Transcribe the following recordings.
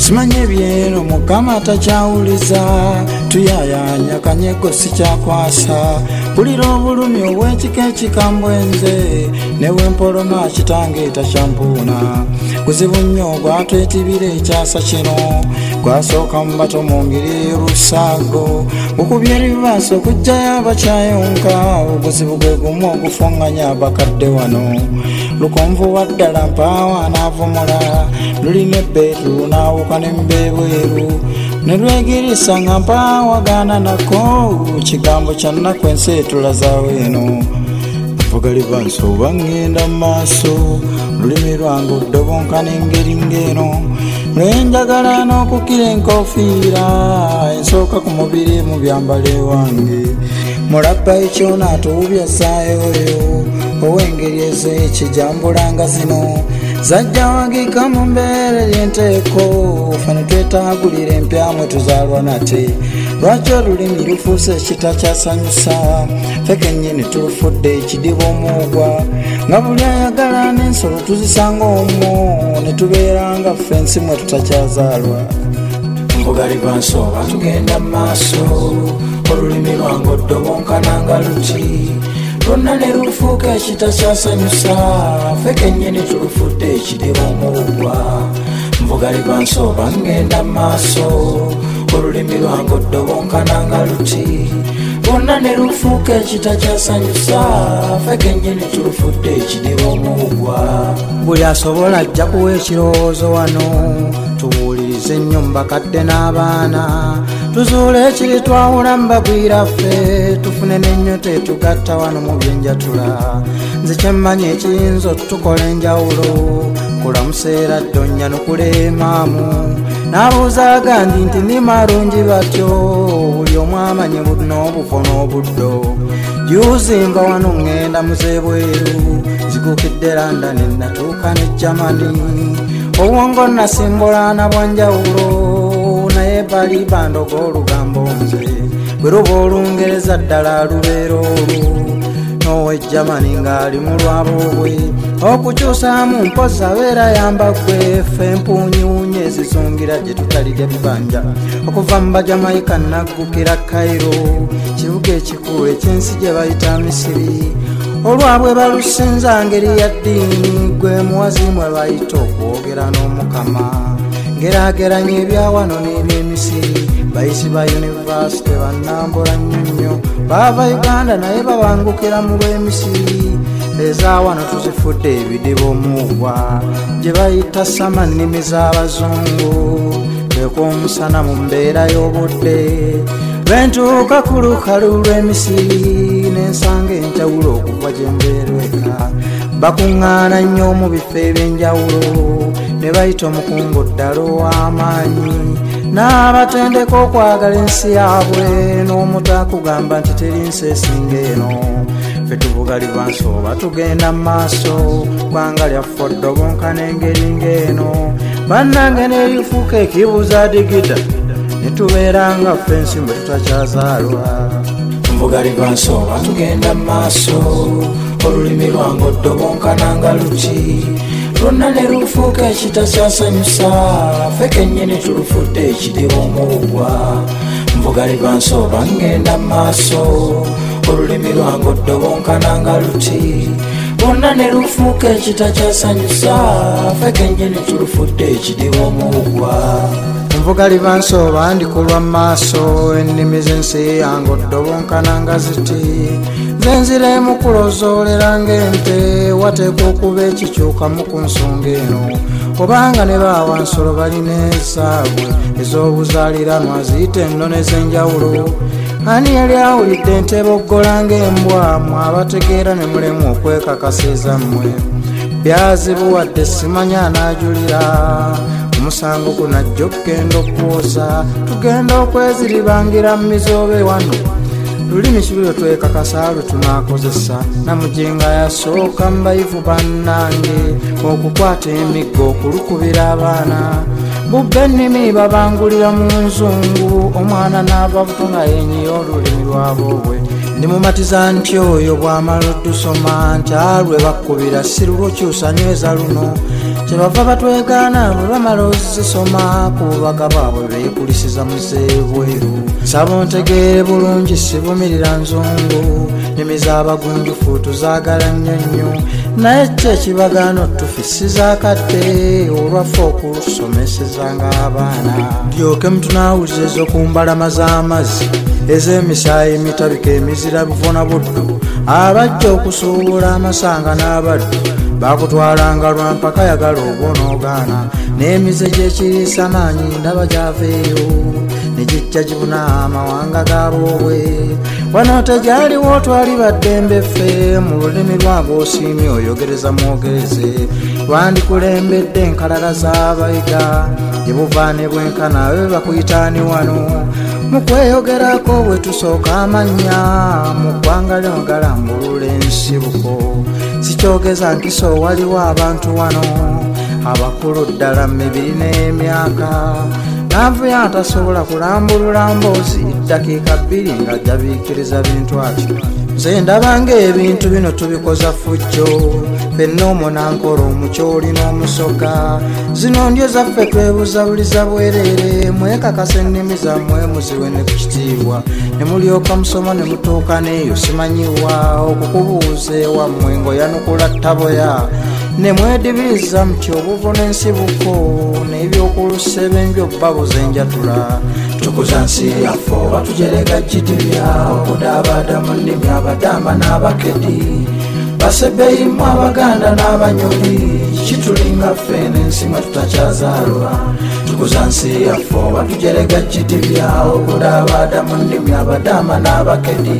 simanye byeno mukama takyawuliza tuyayanya kanyego sikyakwasa bulira obulumi obw'ekika ekikambwenze newempoloma kitange takyampuuna kuzibu nnyo gwatwetibira ekyasa kino gwasooka mu bato mu ngeri y'olusaago gukubye ebibaaso okugjayo abakyayonka obuzibu gwe gumu ogufonganya abakadde wano lukonvu waddala mpaawo anaavumula lulina ebbeetu naawuka n'embeebweru ne lwegirisa nga mpaawo agaana nako kigambo kya nnaku ensi etulazaawo eno mvuga livansi oba ngenda mu maaso lulimi lwange oddobonka n'engeri ng'eno lwenjagala n'okukira enkofiira ensooka ku mubiri mu byambale wange mulabba ekyo naatuwubyasaayoyo ow'engeri ezo ekijambulanga zino zajja wagika mu mbeera ly'enteeko fene twetaagulira empya mwe tuzaalwa nate lwaki olulimi lufuuse ekitakyasanyusa ffe kennyini tulufudde ekidiba omuugwa nga buli ayagala n'ensolo tuzisanga omwo ne tubeera nga ffe ensi mwe tutakyazaalwa mbuga livansi oba tugenda mu maaso olulimi lwange oddobonkananga luti lwonna ne lufuuka ekitakyasanyusa ffe kennyini tulufudde ekidiba omuugwa mvuga livansi oba ngenda mu maaso olulimi lwange oddobonkananga luti lwonna ne lufuuka ekitakyasanyusa ffe kennyini tulufudde ekidiba omuugwa buli asobola ajja kuwa ekirowoozo wano tuwulirize ennyo mu bakadde n'abaana tuzuule ekiri twawula mu bagwira ffe tufune n'ennyo tetugatta wano mu byenjatula nze kyemmanyi ekiyinza otutukola enjawulo kulamuseera ddonnya nukuleemaamu n'abuuzaaga nti ndi marungi batyo buli omu amanyi n'obufo n'obuddo juuzi nva wano ŋŋenda muzeebweru ziguukidde London natuuka ne Germany obwongo nasimbulana bwanjawulo naye bali bandoga olugambo nze bwe luba Olungereza ddala lubeera olwo n'owe Germany ng'ali mu lwabo bwe okukyusaamu mpozi abeera yamba gwe ffe empuunyuunye ezizungira gye tutalirya bibanja okuva mu Bajamaika naggukira Cairo kibuga ekikulu eky'ensi gye bayita Misiri olwabwe balusinza ngeri ya ddiini gwe muwazi mwe bayita okwogera n'omukama ngeraageranya ebyawano n'eby'Emisiri bayisi ba yunivasite bannambula nnyonnyo baava Uganda naye babangukira mu lw'Emisiri ezaawano tuzifudde ebidiba omuugwa gye bayita sama nnimi z'abazungu ek'omusana mu mbeera y'obudde lwentuuka ku lukalu lw'Emisiri n'ensanga enjawulo okuva gye mbeerweka bakuŋŋaana nnyo mu bifo eby'enjawulo ne bayita omukungu ddala ow'amaanyi n'abatendeka okwagala ensi yaabwe n'omutakugamba nti teri nsi esinga eno ffe tuvuga livansi oba tugenda mu maaso ggwanga lyaffe oddobonka n'engeri ng'eno bannange n'erifuuka ekibuuza digida ne tubeera nga ffe ensi mwe tutakyazaalwa mvuga livansi oba tugenda mu maaso olulimi lwange oddobonkananga luti lwonna ne lufuuka ekitakyasanyusa ffe kennyini tulufudde ekidiba omuugwa mvuga livansi oba ngenda mu maaso olulimi lwange oddobonkananga luti lwonna ne lufuuka ekitakyasanyusa ffe kennyini tulufudde ekidiba omuugwa mvuga livansi oba ndikulwa mu maaso ennimi z'ensi yange oddobonkananga ziti nze nziremu kulozoolera ng'ente wateekwa okuba ekikyukamu ku nsonga eno kubanga ne baawa nsolo balina ezaabwe ez'obuzaaliranwa ziyita ennono ez'enjawulo ani yali awulidde enteboggola ng'embwa mwe abategeera ne mulemu okwekakasa ezammwe byazibuwadde simanya anaajulira omusango gunajja okugenda okwoza tugenda okweziribangira mu mizobe wano lulimi kibiro twekakasa lwe tunaakozesa namujinga yasooka mu bayivu bannange okukwata emiggo okulukubira abaana bubba ennimi babangulira mu nzungu omwana n'ava buto nga yenyira olulimi lwabobwe ndimumatiza nti oyo bw'amala oddusoma nti alwe bakkubira si lulwo kyusa nyweza luno kyebava batwegana bwe bamala ozisoma kubaga baabwe beekulisiza muzeebweru nsaba ontegeere bulungi sivumirira nzungu nyumiza abagunjufu tuzaagala nnyo nnyo naye kyo ekibagano tufisiza akadde olwaffe okusomesezanga abaana ndyoke mutunaawuliza ez'okumbalama z'amazzi ez'emisaayi emitabika emizira buvuna buddu abajja okusuubula amasanga n'abaddu bakutwalanga lwampaka yagala obwonoogaana n'emize gy'ekiriisa maanyi ndaba gy'aveeyo ne gijja gibuna amawanga g'abobwe wano tegyaliwo twali baddembe ffe mu lulimi lwag'osiimye oyogereza mwogereze lwandikulembedde enkalala z'abayiga gyebuva ne bwenkana we bakuyitaani wano mu kweyogerako bwe tusooka amannya mu ggwanga lino galambulula ensibuko sikyogeza nkiso waliwo abantu wano abakulu ddala mu mibiri n'emyaka naavuyo atasobola kulambulula mboozi dakiika 2 nga jabiikiriza bintu atyo nze ndabanga ebintu bino tubikoza fujjo ffenna omunankolo omukyoli n'omusoga zino ndyo zaffe twebuzabuliza bwereere mwekakasa ennimi zammwe muziwe ne ku kitiibwa ne mulyoka musoma ne mutuuka n'eyo simanyiwa okukubuuza ewammwe ng'oyanukula ttaboya ne mwedibiriza muti obuvu n'ensibuko n'ebyokulusebenju obbabuza enjatula tukuza nsi yaffe oba tujerega jjitibya okudaabada mu nnimi abadamba n'abakedi basebeyimu abaganda n'abanyoli kitulinga ffe n'ensi mwe tutakyazaalwa tukuza nsi yaffe oba tujerega jjitibya okudaabada mu nnimi abadamba n'abakedi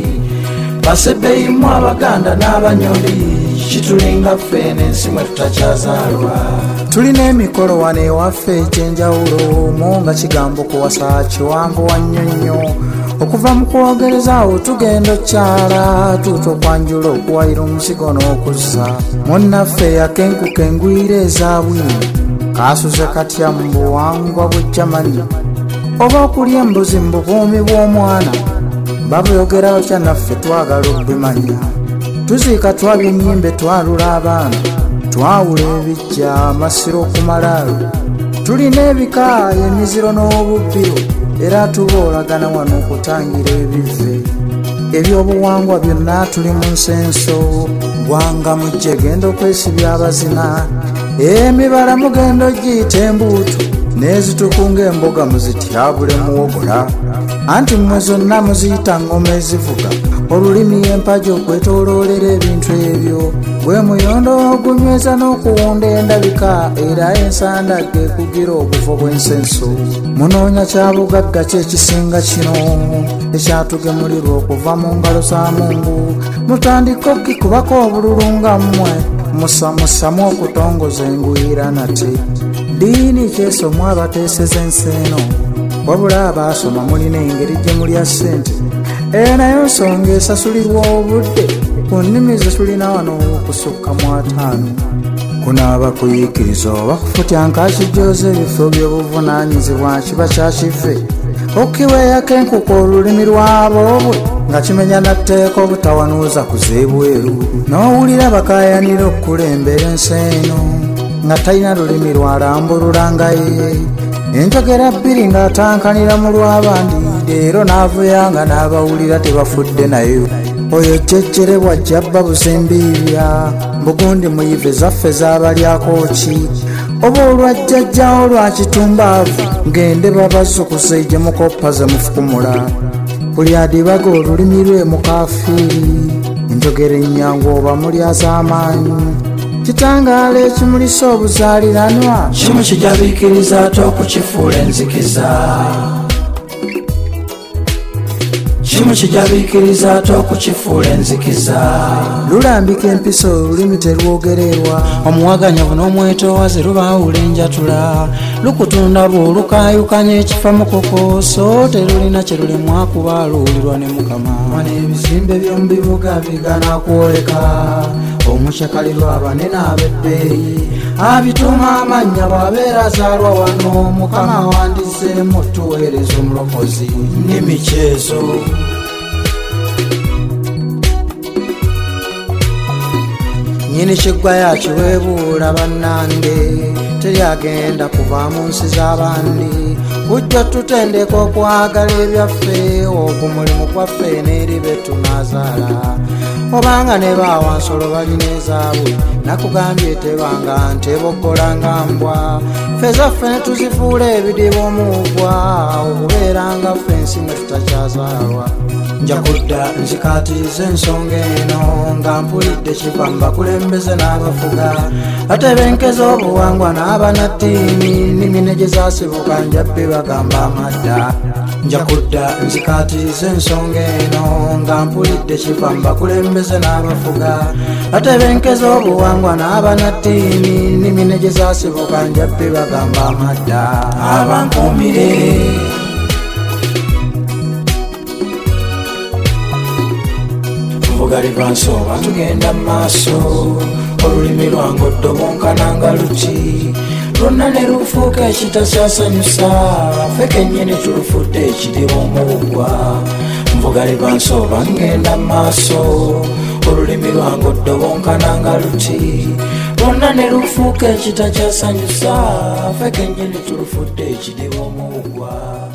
basebeyimu abaganda n'abanyoli kitulinga ffe n'ensi mwe tutakyazaalwa tulina emikolo wano ewaffe ekyenjawulo mo nga kigambo kuwasa kiwanvu nnyo nnyo okuva mu kwogereza awo tugenda okyala tuuta okwanjula okuwayira omuzigo n'okuzza munnaffe yakenkuka engwira ezabwini kaasuze katya mu buwangwa bw'ejjamani oba okulya embuzi mu bubuumi bw'omwana babuyogera batya naffe twagala okubimanya tuziika twabya ennyimbe twalula abaana twawula ebijja amasiro ku malaalo tulina ebika emiziro n'obubbiro era tuboolagana wano okutangira ebive ebyobuwangwa byonna tuli mu nsenso bwanga mujje genda okwesibya abazina emibala mugenda ogiyita embuutu n'ezitukunga emboga muzityabule muwogola anti mmwe zonna muziyita ngoma ezivuga olulimi empagi okwetooloolera ebintu ebyo gwe muyondo ogunyweza n'okuwunda endabika era ensanda gekugira obuvo bw'ensenso munoonya kyabugagga kyekisinga kino ekyatugemulirwa okuva mu ngalo za Mungu mutandika okukikubako obululu nga mmwe musamusamu okutongoza engwira nate diini kyesomwa abateeseza ensi eno wabula abaasoma mulina engeri gye mulya ssente nayo nsonga esasulirwa obudde ku nnimi ze tulina wano okusukka mu 5 kunaaba kuyiikiriza oba kufutya nkakijooza ebifo by'obuvunaanyizibwa kiba kyakiffe okkiweeyako enkuka olulimi lwaboobwe nga kimenya natteeka obutawanuuza kuzeebweru n'owulira bakaayanira okukulembera ensi eno nga talina lulimi lwalambulula nga ye enjogera 2 ng'atankanira mu lw'abandi leero n'avuyanga n'abawulira tebafudde nayo oyo jjejjere bw'ajjabba buzimbiibya mbugundi muyive zaffe z'abalyako ki oba olwajjajjawo lwa kitumbaavu ngende babazzukuze gye mukoppa ze mufukumula buli adibaga olulimi lwe mukaafiiri enjogera ennyangu oba mulyaz'amaanyi kitangaala ekimulisa obuzaaliranwa kimu kijabiikiriza ate okukifuula enzikiza kimu kijabiikiriza ate okukifuula enzikiza lulambika empisa olulimi terwogererwa omuwaganyavu n'omwetoowaze lubaawula enjatula lukutunda bw'olukaayukanya ekifa mukoko so terulina kye lulemwa kuba aluwulirwa ne mukama wano ebizimbe by'omu bibuga bigana kwoleka omushakalirwa abanene ab'ebbeeyi abituuma amannya bw'abeera azaalwa wano mukama wandizeemu tuweereza omulokozi n'emikyezo nyini kiggwa yakiweebuula bannange teri agenda kuva mu nsi z'abandi kujja tutendeka okwagala ebyaffe ogwo mulimu gwaffe n'eri be tunaazaala obanga ne baawa nsolo balina ezaabwe nakugambye tebanga nteboggola nga mbwa ffe zaffe ne tuzifuula ebidiba omuugwa okubeera nga ffe ensi mwe tutakyazaalwa nja kudda nzikaatiriza ensonga eno nga mpulidde kiva mu bakulembeze n'abafuga atebenkeza obuwangwa n'abanaddiini nnimi ne gye zaasibuka njabbe bagamba amadda nja kudda nzikaatiriza ensonga eno nga mpulidde kiva mu bakulembeze n'abafuga atebenkeza obuwangwa n'abanaddiini nnimi ne gye zaasibuka njabbe bagamba amadda abankuumire mvuga livansoba tugenda mu maaso olulimi lwange oddobonkana nga luki lwonna ne lufuuka ekitasaasanyusa ffe kennyini tulufudde ekirimu omuugwa mvuga livansoba ngenda mu maaso olulimi lwange oddobonkana nga luki lwonna ne lufuuka ekitakyasanyusa ffe kennyini tulufudde ekirimu omuugwa